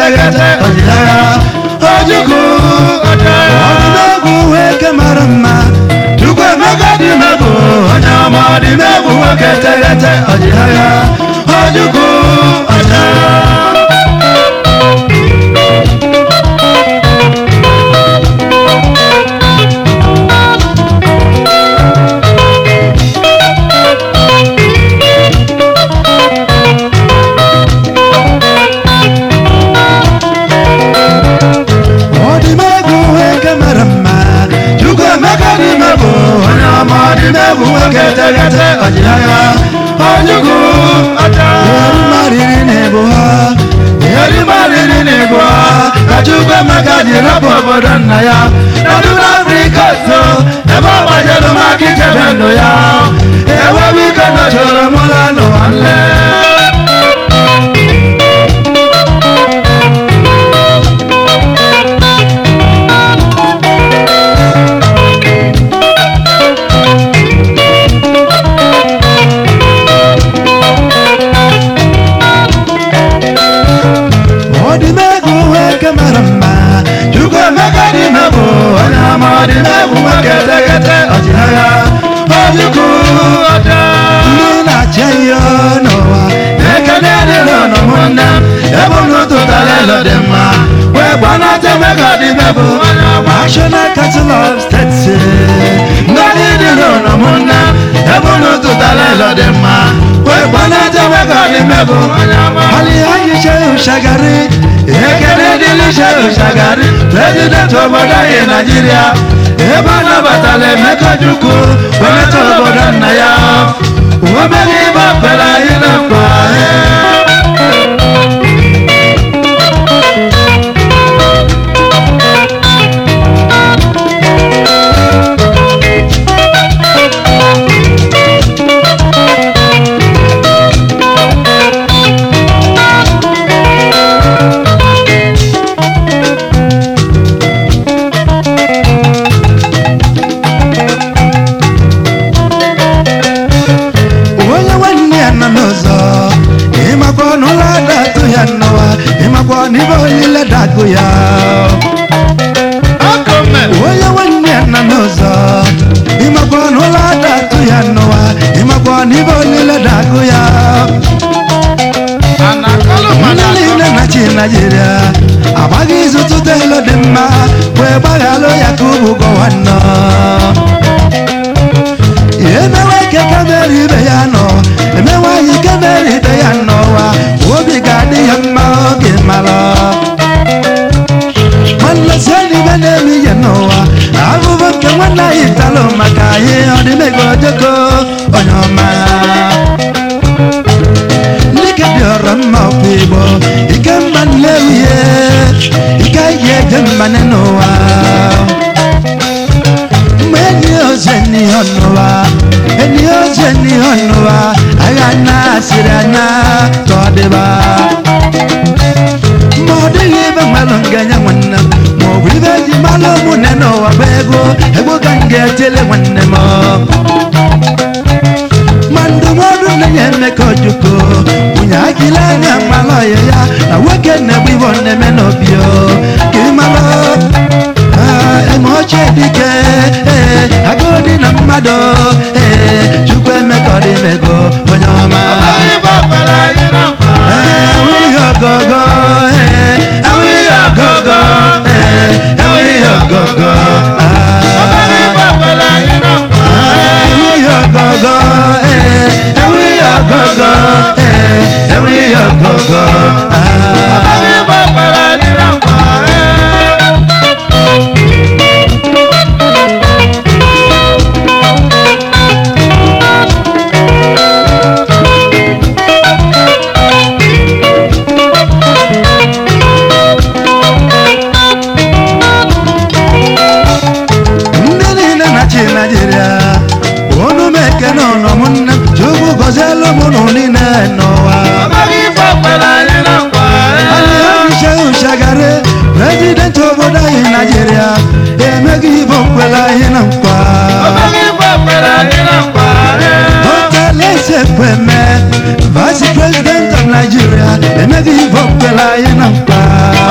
gete ojaya ojuku odimebu weke marama tukwe megadi mebu onyama odimebu weke gete ojaya ojuku ojaya gete ojaya ojuku yeri mariri nebuha kachukwe magadi rapo bodana naduna Afrika so eba majalo makike bendo ya ewa bikano choro mulano anle Nina chayo noa Nekane no mona Ebono to talelo dema We bwana temega di bebo National Council of States Ngani no mona Ebono to talelo dema We bwana temega di bebo Hali haji chayo shagari Ekene dili chayo shagari President Oboda in Nigeria Ebana batale mekajuku Wemeto bodana ya Wameni bapela ina kwa Nibolile daguya akome oya wanya nanoza imagwa nola datu ya noa imagwa nibolile daguya anakalo manali na Nigeria abagizu tutelo demma we bagalo yakubu go wanno emewe kekaberi beyano emewa yikaberi beyano wa obi gadi yamma gemala manla sani benemi yanowa abu banke wana italo makaye odimego joko onyoma likadiorama pibo ikemban lewiye ikaye gembanenowa Eni honowa agana sirana todeba modigi be malonganya wanna mo bibe di malo muneno wabego ego gange tele wanne mo mandu modu nyeme kojuko munya kilanya malo ya na wekene biwone menobio kimalo emoche dike agodi na mado chukwe mekodi mego onyoma we go go President Oboda in Nigeria, emegi bokwela inankwa. Hotelese kweme, Vice President of Nigeria, emegi bokwela inankwa.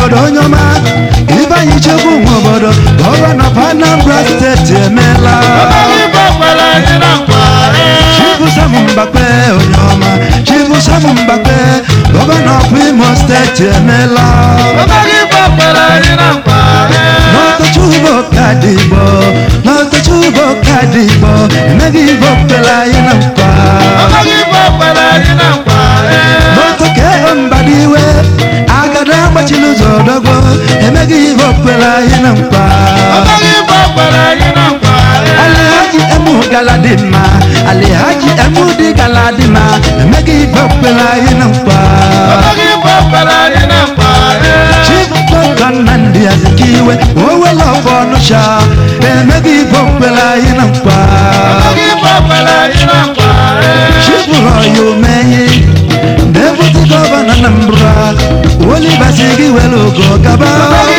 obodo nyoma Ibanyi Chukwu nwe obodo Governor of Anambra State emela Chifu Sam Mbakwe onyoma Chifu Sam Mbakwe Governor of Imo State emela Not Chubo Kadibo Not Chubo Kadibo Emegi Bokpela Yinampa Not Mbadiwe Agada Machiluzo Dogo Emegi Bokpela Yinampa Alihaji Emu Galadima Alihaji Emu Di Galadima Emegi Bokpela Yinampa Chief Nandi Azikiwe Owe Lofo Nusha Emegi Bokpela Yinampa Chief Royo Menyi Deputy Governor Nambra Woli Basigi Welugo Gaba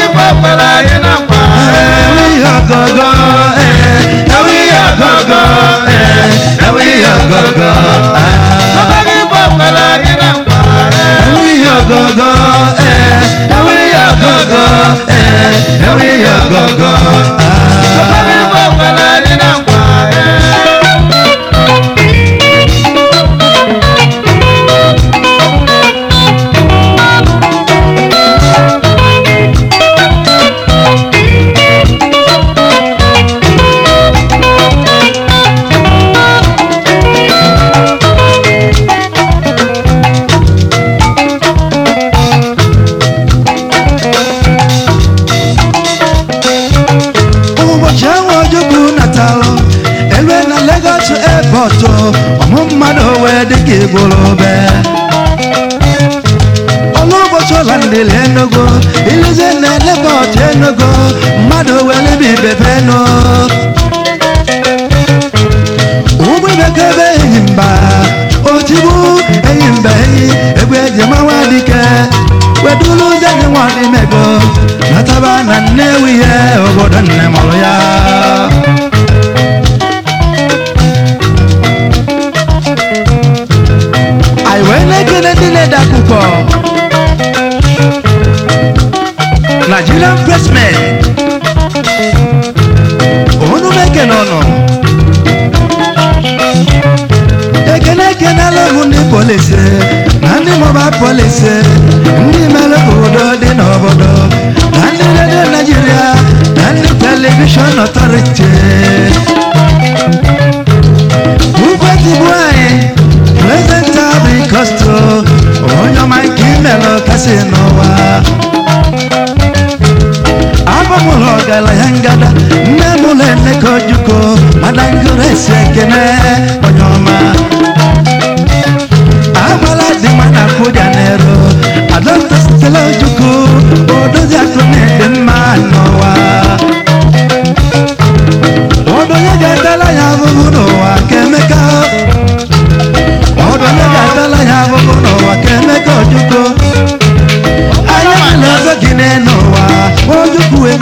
We are go-go We are go-go We are go-go We are go-go We are go-go We are go-go Bolobe Olobo Cholande Lenogo Ilizene Lebo Tenogo Mado Wele Bibepeno Ube Bekebe Yimba Otibu Eyimbe Egwe Jemawadike Wedulu Zene Wadi Mego Nataba Nanewiye Obodane Moloya Nigerian pressmen Onu meke nono Ekene alomu ni polisi Nandi moba polisi Ndi mele obodo di n'obodo Nandi radio Nigeria Nandi television authority Ubeti buai President Abri Costo Onyo manki melo kasino wa Abamulo gala yangada Nemule neko juko Madangure sekene Onyoma Amala di mana kujanero Adonta stelo juko Odo jakune demanowa Odo nyagatala ya vuguno wa kemeka Odo nyagatala ya vuguno wa kemeka juko Ayamalozo gineno wa Ojukwe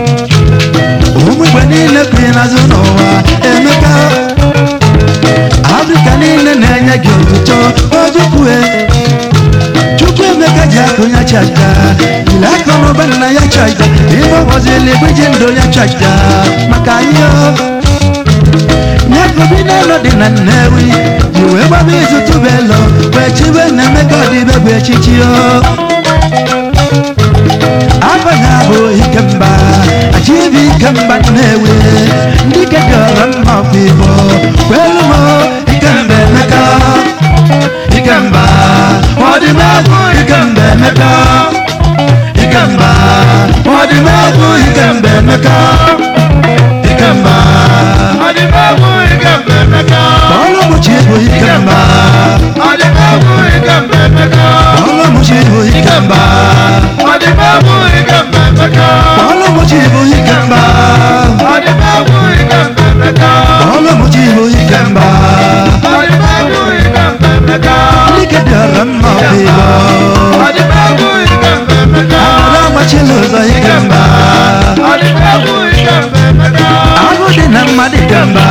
Umwe nile kwina zonowa Emeka Afrika nile nenye gyoto Ojukwe Chukwe meka jako ya chaja Ilako no bana ya chaja Ibo wazili bwijendo ya chaja Makanyo Nyako binelo dina newi Iwe wabizu tubelo Wechiwe nemeka dibe chichio Abanyabo ikemba Achibi ikemba newe Ndike garam mafibo Kwelumo ikembe meka Ikemba Wadimabu ikembe meka Ikemba Wadimabu ikembe meka Ikemba Wadimabu ikembe meka Bolo muchibu ikemba Wadimabu ikembe meka Bolo muchibu ikemba Wadimabu ikembe meka Bolo muchibu ikemba Wadimabu ikembe meka Bolo muchibu ikemba Wadimabu ikembe meka Like daram mafibo Wadimabu ikembe meka Amara machiluza ikemba Wadimabu ikembe meka Agudina madikemba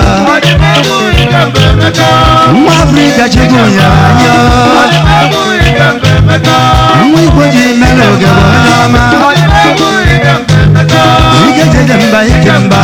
Wadimabu ikembe meka Mwafrika chigunya Wadimabu ikembe nwa igbo ji mere oge bụ onye ọma ike jeje mba ike mba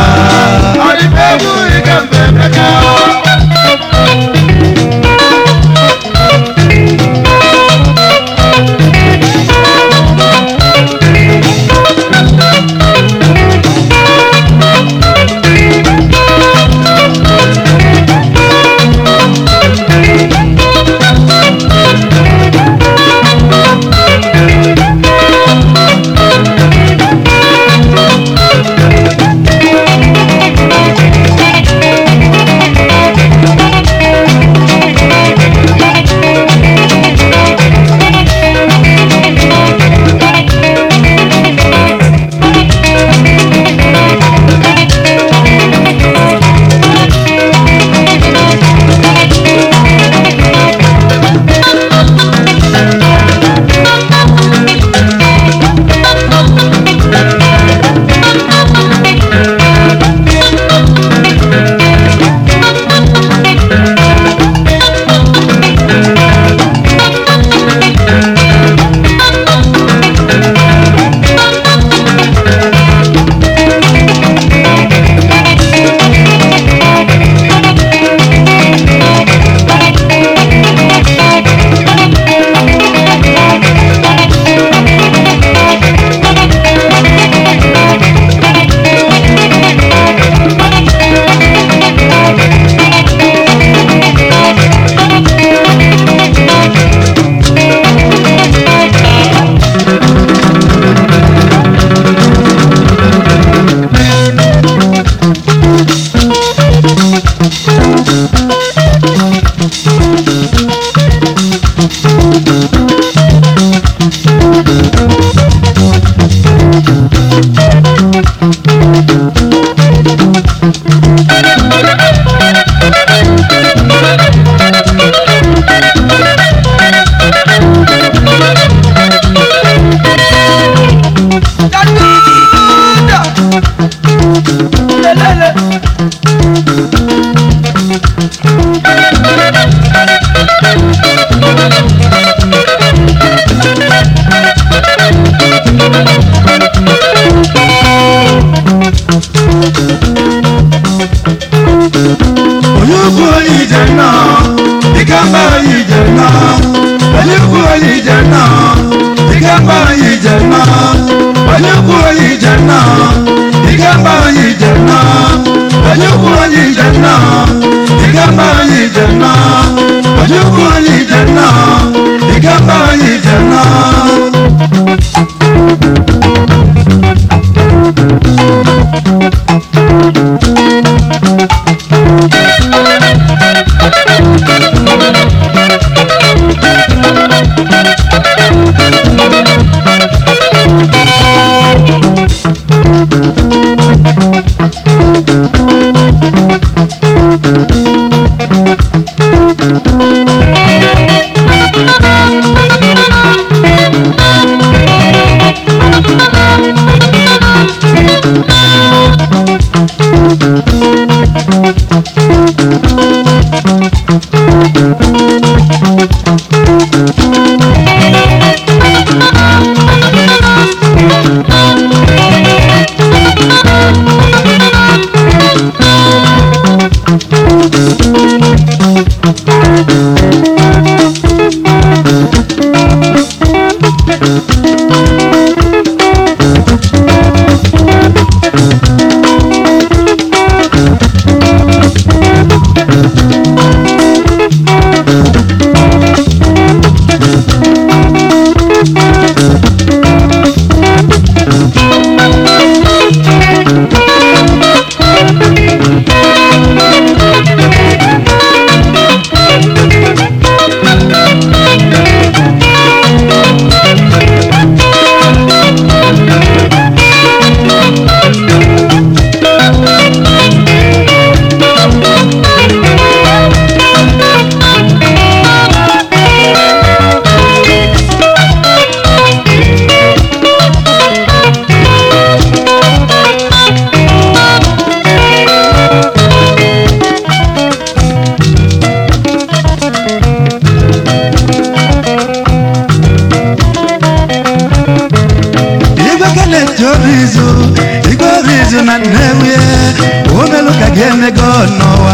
na Nnewi omelu ka ga-emego n'ụwa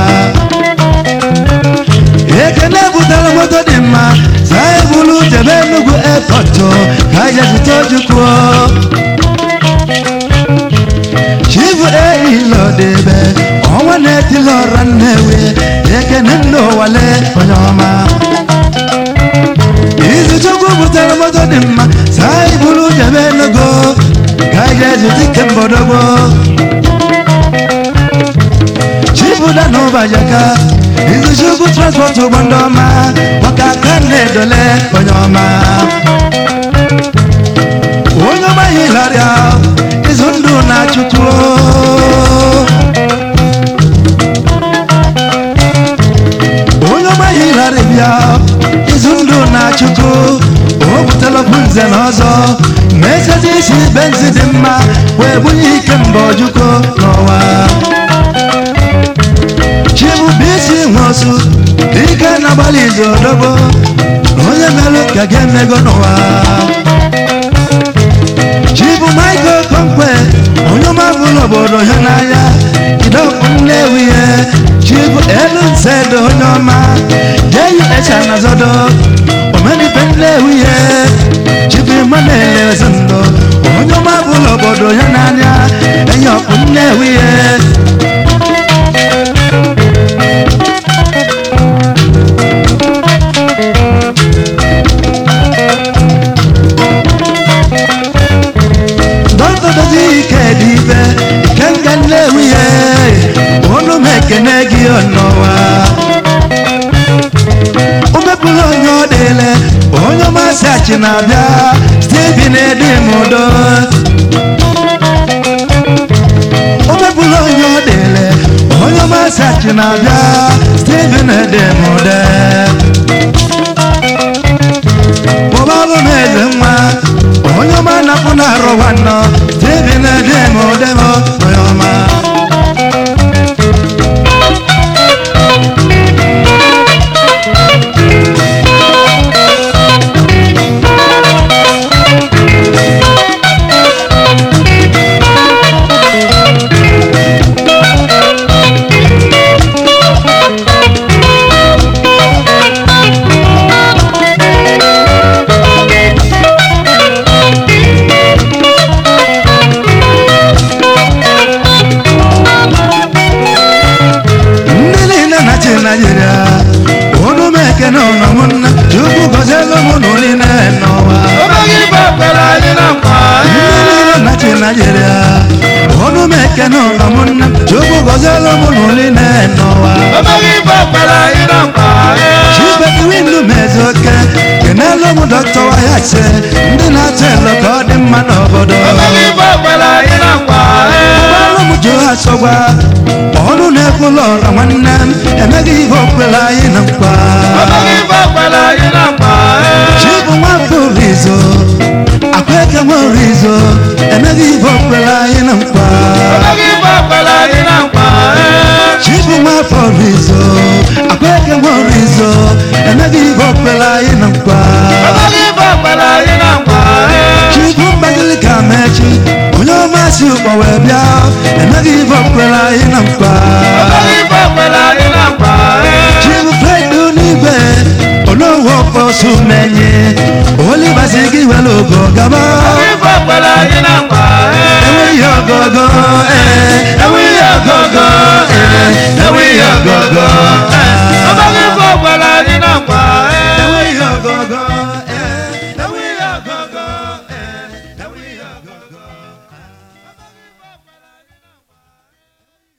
ekene butere moto dị mma saa ebulu jebe Enugu airport ka je zute Ojukwu Chief Eilodebe ọnwa na-etili ọra Nnewi ekene ndị ụwale onye ọma Izuchukwu butere moto dị mma saa ebulu jebe Enugu ka je zute Kembodogbo Chief Danubajaka Izuchukwu transport ụgbọndọma maka aka na-edole onye ọma onye ọma hilaria izu ndụ na Chukwu onye ọma hilaria bịa izu ndụ na Chukwu o butela nze na ọzọ mesezi isi benzi dị mma wee bunye ike mba Ojukwu n'ụwa Chibubisi nwosu dike na-agbalị izu odogbo onye melụ ka ga-emego n'ụwa Chibu Michael Konkwe onye ọma bụrụ obodo ya n'anya idokwu Nnewi Chibu elu nsedo onye ọma jeyi echa na zodo omenife Nnewi Chibu Emmanuel Ezendo onye ọma bụrụ obodo ya n'anya enye ọkụ Nnewi n'ụwa omepụrụ onye ọ dịle onye ọmasị achị na-abịa Stephen Edimudo omepụrụ onye ọ dịle onye ọmasị achị na-abịa Stephen Edimudo kpọbalụ m eze nwa onye ọma na-apụ na-arụ nwanọ Stephen Edimudo onye ọma Nigeria onu meke no namunna jogo gozelo munuli nenowa obagi papala ina pa chibe kwindu mezoke kenelo mu doctor wa yache ndina telo ko di mano bodo obagi papala ina pa balo mu jo asogwa onu ne kulo ramanna emegi papala ina pa obagi papala ina pa chibu wa purizo akweke morizo emegi papala ina pa obagi papala ina pa chibu wa purizo akweke morizo emegi papala ina pa obagi papala ina pa chibu mbadili kamechi onyo masi ukowebia emegi papala ina pa obagi papala ina pa chibu fredu nibe olowo posu menye oli basigi welogo gaba obagi papala ina pa ewe yogogo ewe yogogo ewe yogogo